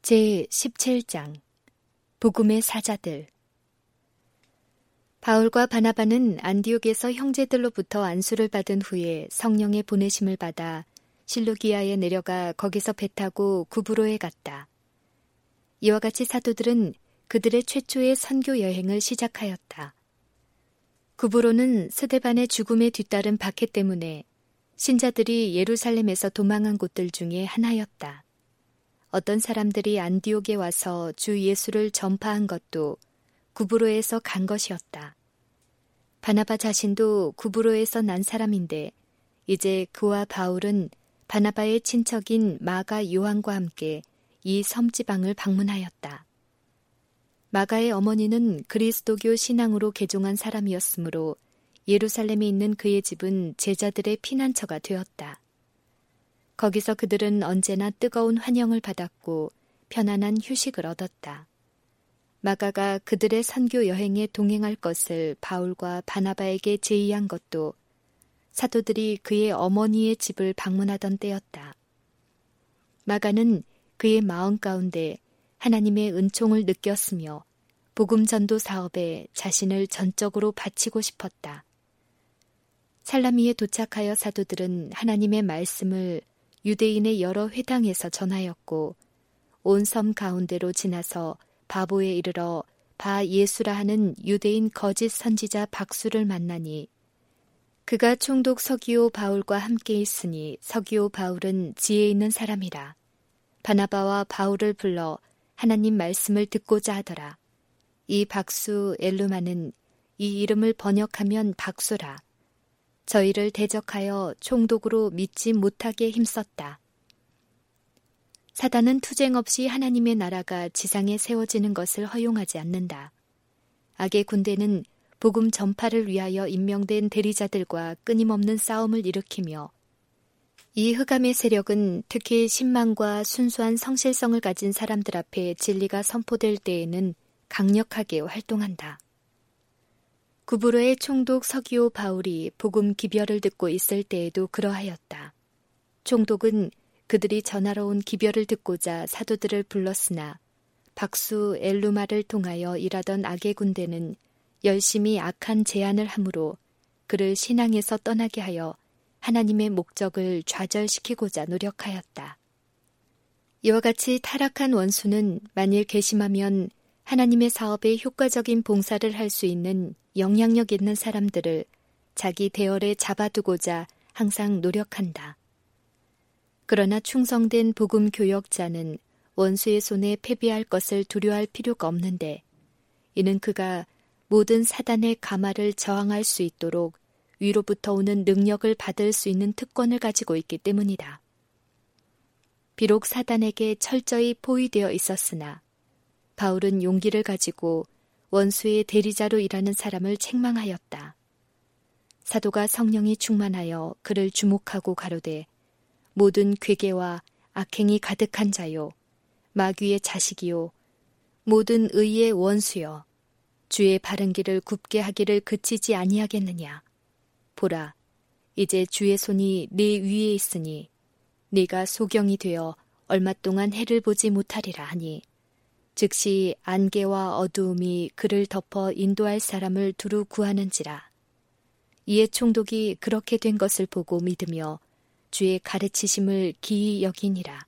제17장 복음의 사자들. 바울과 바나바는 안디옥에서 형제들로부터 안수를 받은 후에 성령의 보내심을 받아 실루기아에 내려가 거기서 배 타고 구브로에 갔다. 이와 같이 사도들은 그들의 최초의 선교 여행을 시작하였다. 구브로는 스데반의 죽음에 뒤따른 박해 때문에 신자들이 예루살렘에서 도망한 곳들 중에 하나였다. 어떤 사람들이 안디옥에 와서 주 예수를 전파한 것도 구브로에서 간 것이었다. 바나바 자신도 구브로에서 난 사람인데 이제 그와 바울은 바나바의 친척인 마가 요한과 함께 이 섬지방을 방문하였다. 마가의 어머니는 그리스도교 신앙으로 개종한 사람이었으므로 예루살렘에 있는 그의 집은 제자들의 피난처가 되었다. 거기서 그들은 언제나 뜨거운 환영을 받았고 편안한 휴식을 얻었다. 마가가 그들의 선교 여행에 동행할 것을 바울과 바나바에게 제의한 것도 사도들이 그의 어머니의 집을 방문하던 때였다. 마가는 그의 마음 가운데 하나님의 은총을 느꼈으며 복음 전도 사업에 자신을 전적으로 바치고 싶었다. 살라미에 도착하여 사도들은 하나님의 말씀을 유대인의 여러 회당에서 전하였고 온 섬 가운데로 지나서 바보에 이르러 바 예수라 하는 유대인 거짓 선지자 박수를 만나니 그가 총독 서기오 바울과 함께 있으니 서기오 바울은 지혜 있는 사람이라. 바나바와 바울을 불러 하나님 말씀을 듣고자 하더라. 이 박수 엘루마는 이 이름을 번역하면 박수라. 저희를 대적하여 총독으로 믿지 못하게 힘썼다. 사단은 투쟁 없이 하나님의 나라가 지상에 세워지는 것을 허용하지 않는다. 악의 군대는 복음 전파를 위하여 임명된 대리자들과 끊임없는 싸움을 일으키며 이 흑암의 세력은 특히 신망과 순수한 성실성을 가진 사람들 앞에 진리가 선포될 때에는 강력하게 활동한다. 구브로의 총독 서기오 바울이 복음 기별을 듣고 있을 때에도 그러하였다. 총독은 그들이 전하러 온 기별을 듣고자 사도들을 불렀으나 박수 엘루마를 통하여 일하던 악의 군대는 열심히 악한 제안을 하므로 그를 신앙에서 떠나게 하여 하나님의 목적을 좌절시키고자 노력하였다. 이와 같이 타락한 원수는 만일 괘씸하면 하나님의 사업에 효과적인 봉사를 할 수 있는 영향력 있는 사람들을 자기 대열에 잡아두고자 항상 노력한다. 그러나 충성된 복음 교역자는 원수의 손에 패배할 것을 두려워할 필요가 없는데 이는 그가 모든 사단의 가마를 저항할 수 있도록 위로부터 오는 능력을 받을 수 있는 특권을 가지고 있기 때문이다. 비록 사단에게 철저히 포위되어 있었으나 바울은 용기를 가지고 원수의 대리자로 일하는 사람을 책망하였다. 사도가 성령이 충만하여 그를 주목하고 가로되 모든 괴계와 악행이 가득한 자요 마귀의 자식이요 모든 의의 원수여 주의 바른 길을 굽게 하기를 그치지 아니하겠느냐. 보라 이제 주의 손이 네 위에 있으니 네가 소경이 되어 얼마 동안 해를 보지 못하리라 하니 즉시 안개와 어두움이 그를 덮어 인도할 사람을 두루 구하는지라. 이에 총독이 그렇게 된 것을 보고 믿으며 주의 가르치심을 기이 여기니라.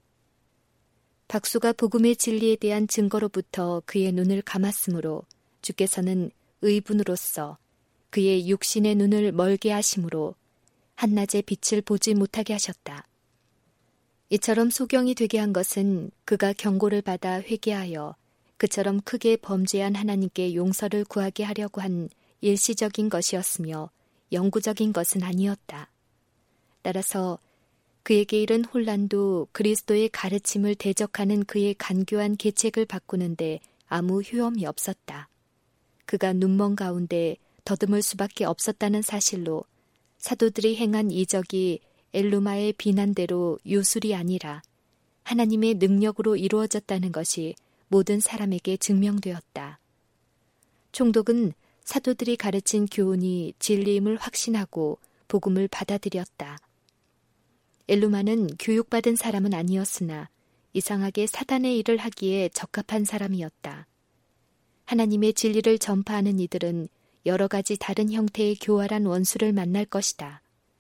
박수가 복음의 진리에 대한 증거로부터 그의 눈을 감았으므로 주께서는 의분으로써 그의 육신의 눈을 멀게 하심으로 한낮에 빛을 보지 못하게 하셨다. 이처럼 소경이 되게 한 것은 그가 경고를 받아 회개하여 그처럼 크게 범죄한 하나님께 용서를 구하게 하려고 한 일시적인 것이었으며 영구적인 것은 아니었다. 따라서 그에게 이른 혼란도 그리스도의 가르침을 대적하는 그의 간교한 계책을 바꾸는데 아무 효험이 없었다. 그가 눈먼 가운데 더듬을 수밖에 없었다는 사실로 사도들이 행한 이적이 엘루마의 비난대로 요술이 아니라 하나님의 능력으로 이루어졌다는 것이 모든 사람에게 증명되었다. 총독은 사도들이 가르친 교훈이 진리임을 확신하고 복음을 받아들였다. 엘루마는 교육받은 사람은 아니었으나 이상하게 사단의 일을 하기에 적합한 사람이었다. 하나님의 진리를 전파하는 이들은 여러 가지 다른 형태의 교활한 원수를 만날 것이다.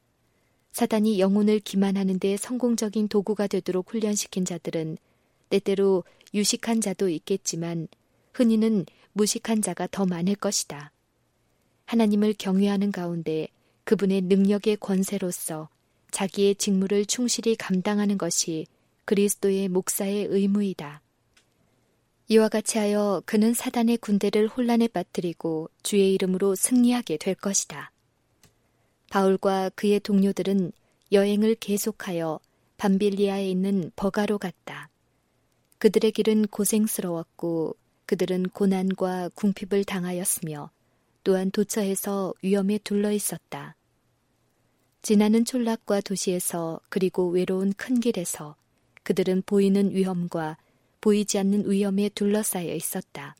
사단이 영혼을 기만하는 데 성공적인 도구가 되도록 훈련시킨 자들은 때때로 유식한 자도 있겠지만 흔히는 무식한 자가 더 많을 것이다. 하나님을 경외하는 가운데 그분의 능력의 권세로서 자기의 직무를 충실히 감당하는 것이 그리스도의 목사의 의무이다. 이와 같이 하여 그는 사단의 군대를 혼란에 빠뜨리고 주의 이름으로 승리하게 될 것이다. 바울과 그의 동료들은 여행을 계속하여 밤빌리아에 있는 버가로 갔다. 그들의 길은 고생스러웠고 그들은 고난과 궁핍을 당하였으며 또한 도처에서 위험에 둘러 있었다. 지나는 촌락과 도시에서 그리고 외로운 큰 길에서 그들은 보이는 위험과 보이지 않는 위험에 둘러싸여 있었다.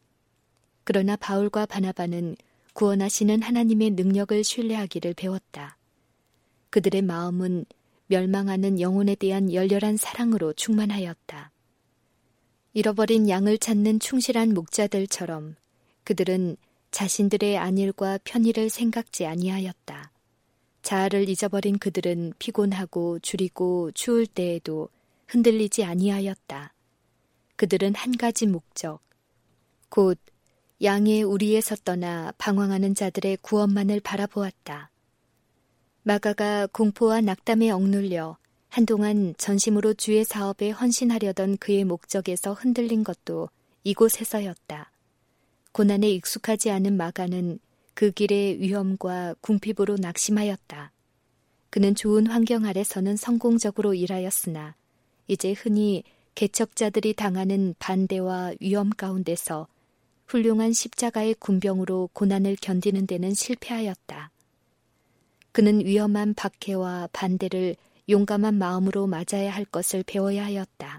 그러나 바울과 바나바는 구원하시는 하나님의 능력을 신뢰하기를 배웠다. 그들의 마음은 멸망하는 영혼에 대한 열렬한 사랑으로 충만하였다. 잃어버린 양을 찾는 충실한 목자들처럼 그들은 자신들의 안일과 편의를 생각지 아니하였다. 자아를 잊어버린 그들은 피곤하고 주리고 추울 때에도 흔들리지 아니하였다. 그들은 한 가지 목적, 곧 양의 우리에서 떠나 방황하는 자들의 구원만을 바라보았다. 마가가 공포와 낙담에 억눌려 한동안 전심으로 주의 사업에 헌신하려던 그의 목적에서 흔들린 것도 이곳에서였다. 고난에 익숙하지 않은 마가는 그 길의 위험과 궁핍으로 낙심하였다. 그는 좋은 환경 아래서는 성공적으로 일하였으나 이제 흔히 개척자들이 당하는 반대와 위험 가운데서 훌륭한 십자가의 군병으로 고난을 견디는 데는 실패하였다. 그는 위험한 박해와 반대를 용감한 마음으로 맞아야 할 것을 배워야 하였다.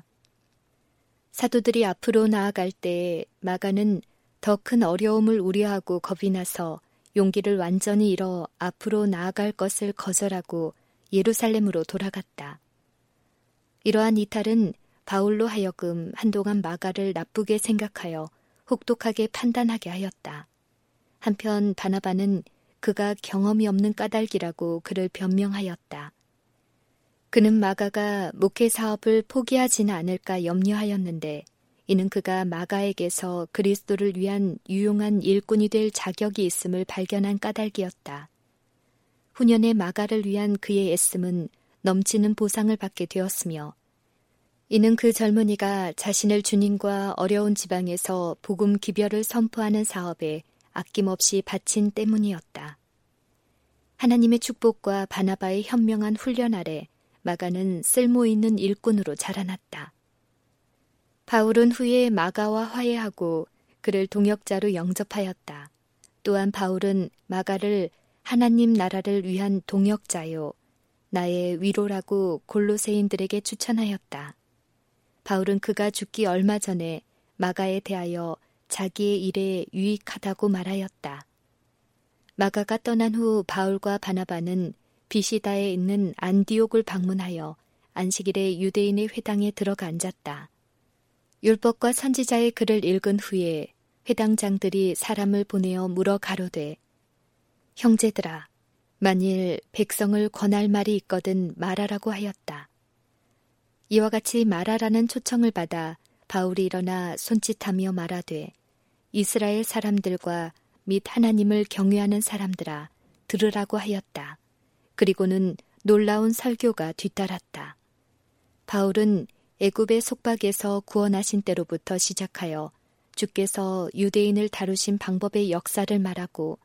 사도들이 앞으로 나아갈 때에 마가는 더 큰 어려움을 우려하고 겁이 나서 용기를 완전히 잃어 앞으로 나아갈 것을 거절하고 예루살렘으로 돌아갔다. 이러한 이탈은 바울로 하여금 한동안 마가를 나쁘게 생각하여 혹독하게 판단하게 하였다. 한편 바나바는 그가 경험이 없는 까닭이라고 그를 변명하였다. 그는 마가가 목회 사업을 포기하지는 않을까 염려하였는데 이는 그가 마가에게서 그리스도를 위한 유용한 일꾼이 될 자격이 있음을 발견한 까닭이었다. 후년에 마가를 위한 그의 애씀은 넘치는 보상을 받게 되었으며 이는 그 젊은이가 자신을 주님과 어려운 지방에서 복음 기별을 선포하는 사업에 아낌없이 바친 때문이었다. 하나님의 축복과 바나바의 현명한 훈련 아래 마가는 쓸모있는 일꾼으로 자라났다. 바울은 후에 마가와 화해하고 그를 동역자로 영접하였다. 또한 바울은 마가를 하나님 나라를 위한 동역자요, 나의 위로라고 골로새인들에게 추천하였다. 바울은 그가 죽기 얼마 전에 마가에 대하여 자기의 일에 유익하다고 말하였다. 마가가 떠난 후 바울과 바나바는 비시다에 있는 안디옥을 방문하여 안식일에 유대인의 회당에 들어가 앉았다. 율법과 선지자의 글을 읽은 후에 회당장들이 사람을 보내어 물어 가로되 형제들아 만일 백성을 권할 말이 있거든 말하라고 하였다. 이와 같이 말하라는 초청을 받아 바울이 일어나 손짓하며 말하되 이스라엘 사람들과 및 하나님을 경외하는 사람들아 들으라고 하였다. 그리고는 놀라운 설교가 뒤따랐다. 바울은 애굽의 속박에서 구원하신 때로부터 시작하여 주께서 유대인을 다루신 방법의 역사를 말하고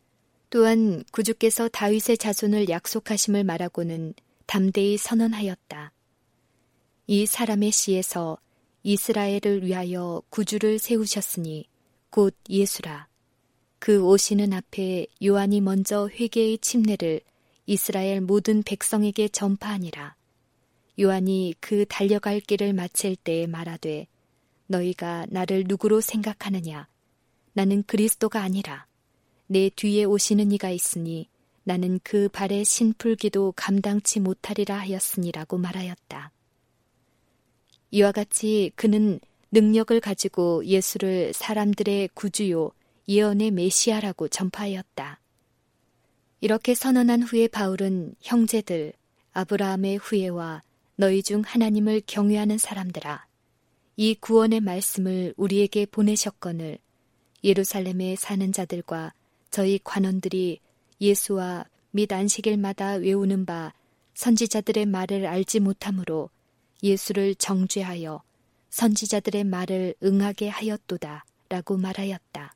또한 구주께서 다윗의 자손을 약속하심을 말하고는 담대히 선언하였다. 이 사람의 씨에서 이스라엘을 위하여 구주를 세우셨으니 곧 예수라. 그 오시는 앞에 요한이 먼저 회개의 침례를 이스라엘 모든 백성에게 전파하니라. 요한이 그 달려갈 길을 마칠 때에 말하되 너희가 나를 누구로 생각하느냐? 나는 그리스도가 아니라 내 뒤에 오시는 이가 있으니 나는 그 발의 신풀기도 감당치 못하리라 하였으니라고 말하였다. 이와 같이 그는 능력을 가지고 예수를 사람들의 구주요 예언의 메시아라고 전파하였다. 이렇게 선언한 후에 바울은 형제들, 아브라함의 후예와 너희 중 하나님을 경외하는 사람들아, 이 구원의 말씀을 우리에게 보내셨거늘 예루살렘에 사는 자들과 저희 관원들이 예수와 및 안식일마다 외우는 바 선지자들의 말을 알지 못하므로 예수를 정죄하여 선지자들의 말을 응하게 하였도다 라고 말하였다.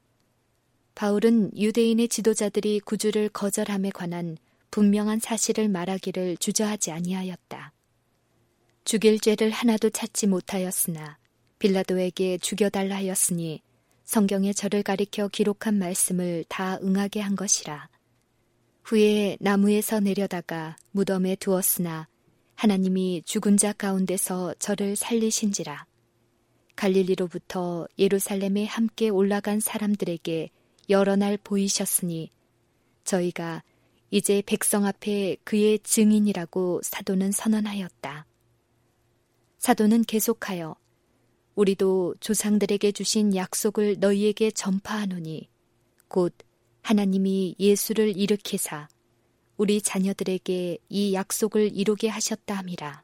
바울은 유대인의 지도자들이 구주를 거절함에 관한 분명한 사실을 말하기를 주저하지 아니하였다. 죽일 죄를 하나도 찾지 못하였으나 빌라도에게 죽여달라 하였으니 성경에 저를 가리켜 기록한 말씀을 다 응하게 한 것이라. 후에 나무에서 내려다가 무덤에 두었으나 하나님이 죽은 자 가운데서 저를 살리신지라. 갈릴리로부터 예루살렘에 함께 올라간 사람들에게 여러 날 보이셨으니 저희가 이제 백성 앞에 그의 증인이라고 사도는 선언하였다. 사도는 계속하여 우리도 조상들에게 주신 약속을 너희에게 전파하노니 곧 하나님이 예수를 일으키사 우리 자녀들에게 이 약속을 이루게 하셨다 함이라.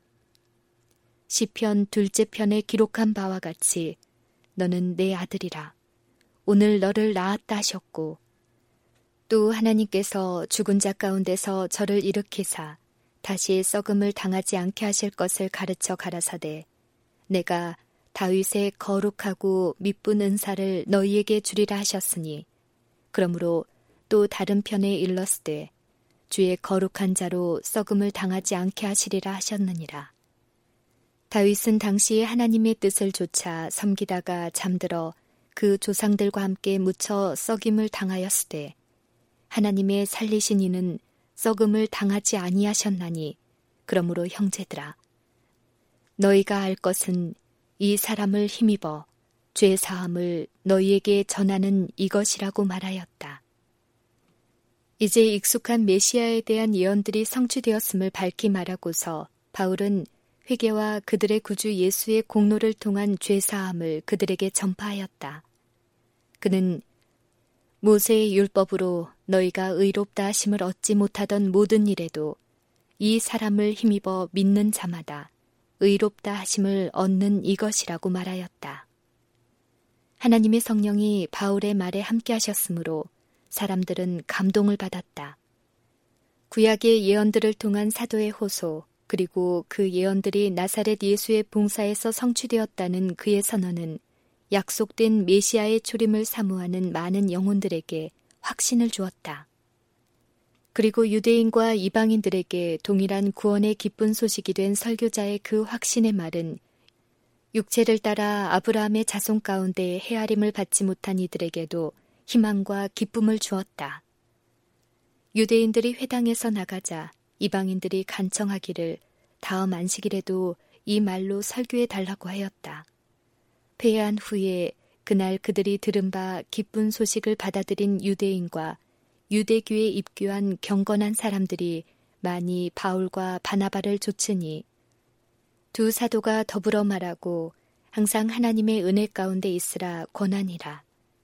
시편 2째 편에 기록한 바와 같이 너는 내 아들이라. 오늘 너를 낳았다 하셨고 또 하나님께서 죽은 자 가운데서 저를 일으키사 다시 썩음을 당하지 않게 하실 것을 가르쳐 가라사대 내가 다윗의 거룩하고 미쁜 은사를 너희에게 주리라 하셨으니 그러므로 또 다른 편에 일렀으되 주의 거룩한 자로 썩음을 당하지 않게 하시리라 하셨느니라. 다윗은 당시에 하나님의 뜻을 조차 섬기다가 잠들어 그 조상들과 함께 묻혀 썩임을 당하였으되 하나님의 살리신 이는 썩음을 당하지 아니하셨나니 그러므로 형제들아 너희가 알 것은 이 사람을 힘입어 죄 사함을 너희에게 전하는 이것이라고 말하였다. 이제 익숙한 메시아에 대한 예언들이 성취되었음을 밝히 말하고서 바울은 회개와 그들의 구주 예수의 공로를 통한 죄 사함을 그들에게 전파하였다. 그는 모세의 율법으로 너희가 의롭다 하심을 얻지 못하던 모든 일에도 이 사람을 힘입어 믿는 자마다 의롭다 하심을 얻는 이것이라고 말하였다. 하나님의 성령이 바울의 말에 함께 하셨으므로 사람들은 감동을 받았다. 구약의 예언들을 통한 사도의 호소 그리고 그 예언들이 나사렛 예수의 봉사에서 성취되었다는 그의 선언은 약속된 메시아의 초림을 사모하는 많은 영혼들에게 확신을 주었다. 그리고 유대인과 이방인들에게 동일한 구원의 기쁜 소식이 된 설교자의 그 확신의 말은 육체를 따라 아브라함의 자손 가운데 헤아림을 받지 못한 이들에게도 희망과 기쁨을 주었다. 유대인들이 회당에서 나가자 이방인들이 간청하기를 다음 안식일에도 이 말로 설교해 달라고 하였다. 패한 후에 그날 그들이 들은 바 기쁜 소식을 받아들인 유대인과 유대교에 입교한 경건한 사람들이 많이 바울과 바나바를 좇으니 두 사도가 더불어 말하고 항상 하나님의 은혜 가운데 있으라 권하니라.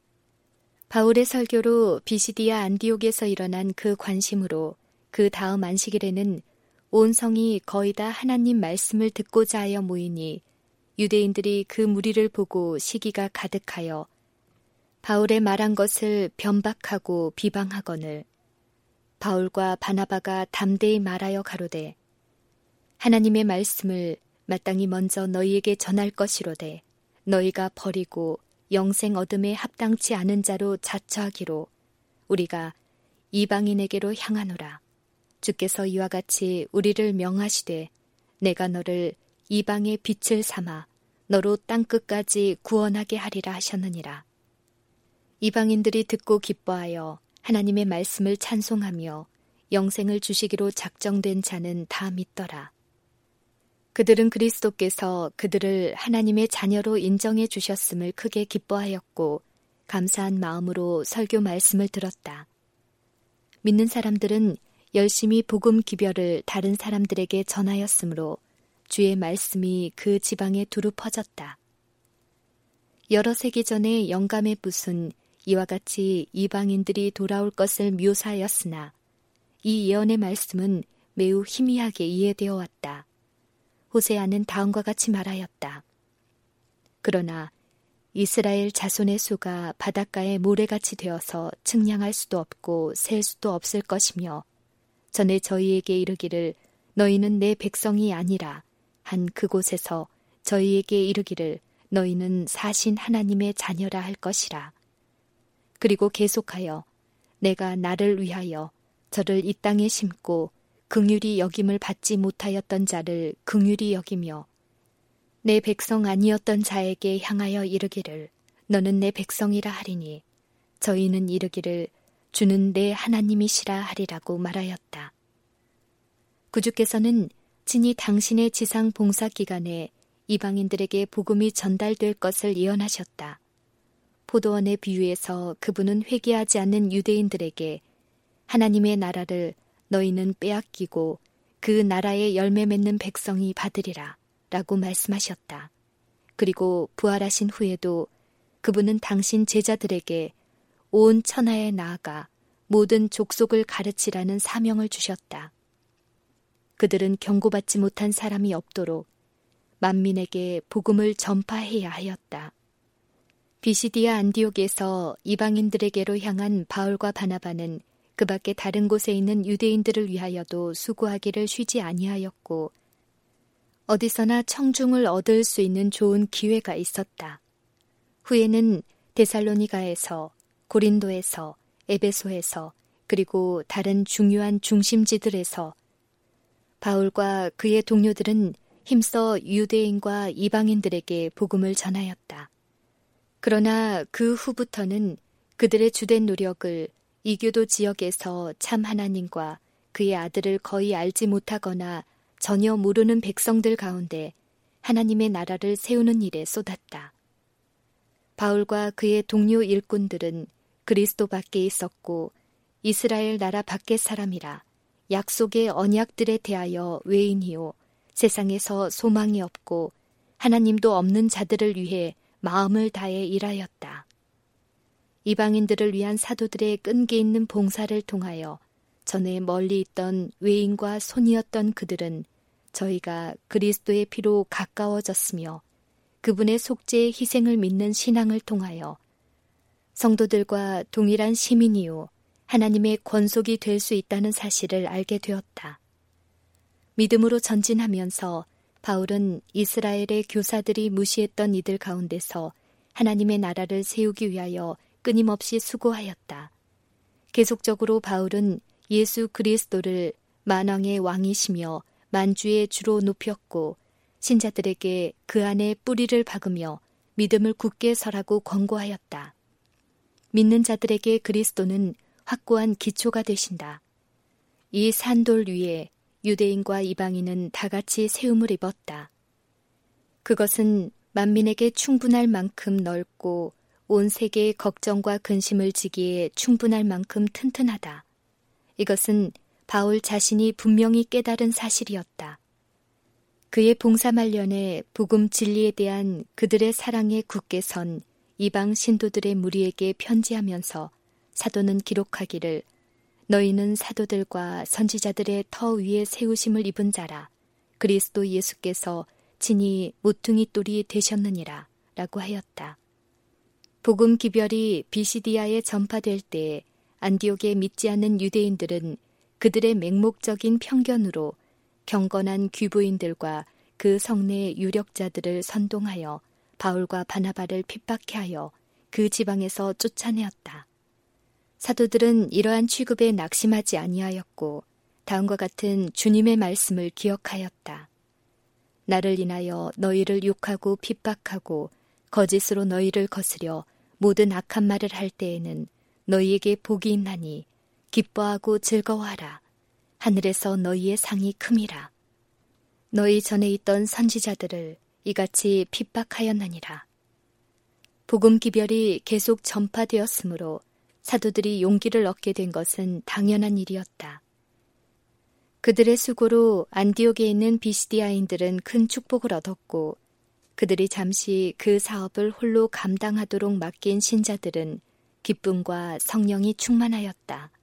바울의 설교로 비시디아 안디옥에서 일어난 그 관심으로 그 다음 안식일에는 온 성이 거의 다 하나님 말씀을 듣고자 하여 모이니 유대인들이 그 무리를 보고 시기가 가득하여 바울의 말한 것을 변박하고 비방하거늘 바울과 바나바가 담대히 말하여 가로되 하나님의 말씀을 마땅히 먼저 너희에게 전할 것이로되 너희가 버리고 영생 얻음에 합당치 않은 자로 자처하기로 우리가 이방인에게로 향하노라. 주께서 이와 같이 우리를 명하시되 내가 너를 이방의 빛을 삼아 너로 땅끝까지 구원하게 하리라 하셨느니라. 이방인들이 듣고 기뻐하여 하나님의 말씀을 찬송하며 영생을 주시기로 작정된 자는 다 믿더라. 그들은 그리스도께서 그들을 하나님의 자녀로 인정해 주셨음을 크게 기뻐하였고 감사한 마음으로 설교 말씀을 들었다. 믿는 사람들은 열심히 복음 기별을 다른 사람들에게 전하였으므로 주의 말씀이 그 지방에 두루 퍼졌다. 여러 세기 전에 영감의 붓은 이와 같이 이방인들이 돌아올 것을 묘사하였으나 이 예언의 말씀은 매우 희미하게 이해되어 왔다. 호세아는 다음과 같이 말하였다. 그러나 이스라엘 자손의 수가 바닷가의 모래같이 되어서 측량할 수도 없고 셀 수도 없을 것이며 전에 저희에게 이르기를 너희는 내 백성이 아니라 한 그곳에서 저희에게 이르기를 너희는 사신 하나님의 자녀라 할 것이라. 그리고 계속하여 내가 나를 위하여 저를 이 땅에 심고 긍휼히 여김을 받지 못하였던 자를 긍휼히 여기며 내 백성 아니었던 자에게 향하여 이르기를 너는 내 백성이라 하리니 저희는 이르기를 주는 내 하나님이시라 하리라고 말하였다. 구주께서는 친히 당신의 지상 봉사 기간에 이방인들에게 복음이 전달될 것을 예언하셨다. 포도원의 비유에서 그분은 회개하지 않는 유대인들에게 하나님의 나라를 너희는 빼앗기고 그 나라의 열매 맺는 백성이 받으리라 라고 말씀하셨다. 그리고 부활하신 후에도 그분은 당신 제자들에게 온 천하에 나아가 모든 족속을 가르치라는 사명을 주셨다. 그들은 경고받지 못한 사람이 없도록 만민에게 복음을 전파해야 하였다. 비시디아 안디옥에서 이방인들에게로 향한 바울과 바나바는 그 밖에 다른 곳에 있는 유대인들을 위하여도 수고하기를 쉬지 아니하였고 어디서나 청중을 얻을 수 있는 좋은 기회가 있었다. 후에는 데살로니가에서, 고린도에서, 에베소에서 그리고 다른 중요한 중심지들에서 바울과 그의 동료들은 힘써 유대인과 이방인들에게 복음을 전하였다. 그러나 그 후부터는 그들의 주된 노력을 이교도 지역에서 참 하나님과 그의 아들을 거의 알지 못하거나 전혀 모르는 백성들 가운데 하나님의 나라를 세우는 일에 쏟았다. 바울과 그의 동료 일꾼들은 그리스도 밖에 있었고 이스라엘 나라 밖의 사람이라 약속의 언약들에 대하여 외인이요 세상에서 소망이 없고 하나님도 없는 자들을 위해 마음을 다해 일하였다. 이방인들을 위한 사도들의 끈기 있는 봉사를 통하여 전에 멀리 있던 외인과 손이었던 그들은 저희가 그리스도의 피로 가까워졌으며 그분의 속죄의 희생을 믿는 신앙을 통하여 성도들과 동일한 시민이요 하나님의 권속이 될 수 있다는 사실을 알게 되었다. 믿음으로 전진하면서 바울은 이스라엘의 교사들이 무시했던 이들 가운데서 하나님의 나라를 세우기 위하여 끊임없이 수고하였다. 계속적으로 바울은 예수 그리스도를 만왕의 왕이시며 만주의 주로 높였고 신자들에게 그 안에 뿌리를 박으며 믿음을 굳게 설하고 권고하였다. 믿는 자들에게 그리스도는 확고한 기초가 되신다. 이 산돌 위에 유대인과 이방인은 다같이 세움을 입었다. 그것은 만민에게 충분할 만큼 넓고 온 세계의 걱정과 근심을 지기에 충분할 만큼 튼튼하다. 이것은 바울 자신이 분명히 깨달은 사실이었다. 그의 봉사 말년에 복음 진리에 대한 그들의 사랑에 굳게 선 이방 신도들의 무리에게 편지하면서 사도는 기록하기를 너희는 사도들과 선지자들의 터 위에 세우심을 입은 자라 그리스도 예수께서 친히 모퉁이 돌이 되셨느니라 라고 하였다. 복음 기별이 비시디아에 전파될 때에 안디옥에 믿지 않는 유대인들은 그들의 맹목적인 편견으로 경건한 귀부인들과 그 성내의 유력자들을 선동하여 바울과 바나바를 핍박해 하여 그 지방에서 쫓아내었다. 사도들은 이러한 취급에 낙심하지 아니하였고 다음과 같은 주님의 말씀을 기억하였다. 나를 인하여 너희를 욕하고 핍박하고 거짓으로 너희를 거스려 모든 악한 말을 할 때에는 너희에게 복이 있나니 기뻐하고 즐거워하라. 하늘에서 너희의 상이 큼이라. 너희 전에 있던 선지자들을 이같이 핍박하였느니라. 복음 기별이 계속 전파되었으므로 사도들이 용기를 얻게 된 것은 당연한 일이었다. 그들의 수고로 안디옥에 있는 비시디아인들은 큰 축복을 얻었고 그들이 잠시 그 사업을 홀로 감당하도록 맡긴 신자들은 기쁨과 성령이 충만하였다.